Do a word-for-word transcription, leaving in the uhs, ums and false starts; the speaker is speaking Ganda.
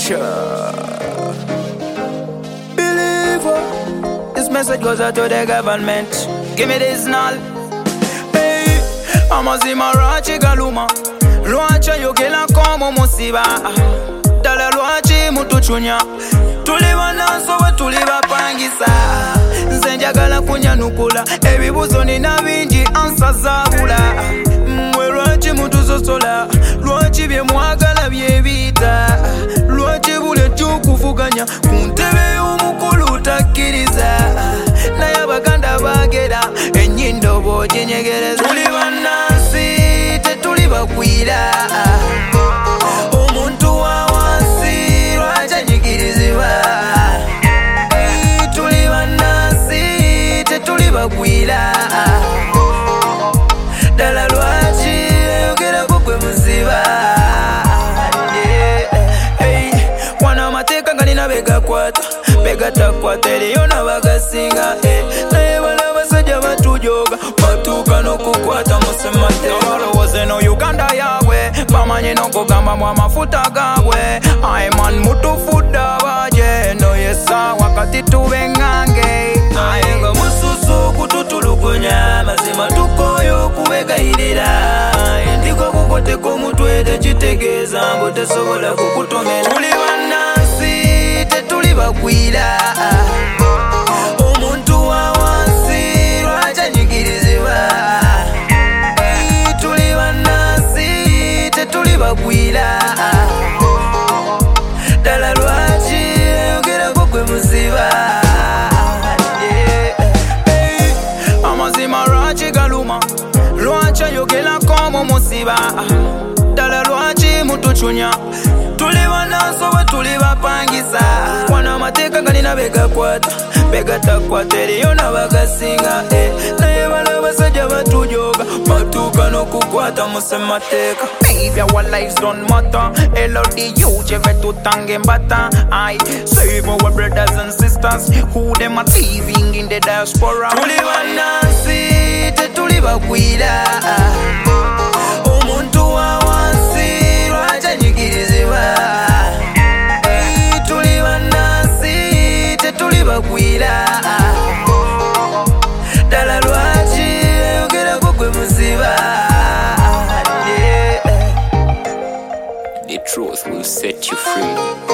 Sure. Believer. This message goes out to the government. Give me this null. Hey, amazima rachi galuma. Lwacha yogela komo musiba. Dala lwachi mutuchunya. Tuliba naso we tuliba pangisa. Nze njagala kunyanukula. Ebibuzo nina bingi ansa zabula. Mwe lwachi mutusosola. Lwachi bye mwagala bye bita. Lwachi bule tukuvuganya. Kuntebe y'omukulu takkiriza. Naye abaganda bagera ennyindo bw'oginyegereza. Tuli bannansi tetuli bagwira. Omuntu wa wansi lwaki anyigirizibwa. Tuli bannansi tetuli bagwira. Ddala lwaki ayogerako gwe muziba. Wana amateeka galina begakwata begatakwata eriyo n'abagasinga. Naye bano abasajja batujoga batuuka n'okukwata musemateeka. Balowooza eno Uganda yaabwe bamanye n'okugambamu amafuta gaabwe. Aye man mutufudde abaje eno yessaawa kati tube ngange. Naye nga mususu okututulugunya mazima tukooye okubegayirira. Endiko kukoteko omutwe tekitegeeza mbu tesobola kukutomera. Tuli bannansi tetuli bagwira. Omuntu wa wansi lwaki anyigirizibwa. Tuli bannansi tetuli bagwira. Ddala lwaki ayogerako gwe muziba. Amazima lwaki galuma. Lwaki ayogerako mu musiba. Ddala lwaki mutuchunya. Tuli bannansi we tuli bapangisa. Wano amateeka galina begakwata begatakwata eriyo n'abagasinga. Naye bano abasajja batujoga batuuka n'okukwata musemateeka. Maybe our lives don't matter. L O D U cheve tutange mbata. I save our brothers and sisters who them are living in the diaspora. Tuli bannansi tetuli bagwira. Omuntu wa wansi lwaki anyigirizibwa. Tuli bannansi tetuli bagwira. Ddala lwaki ayogerako gwe muziba. The truth will set you free.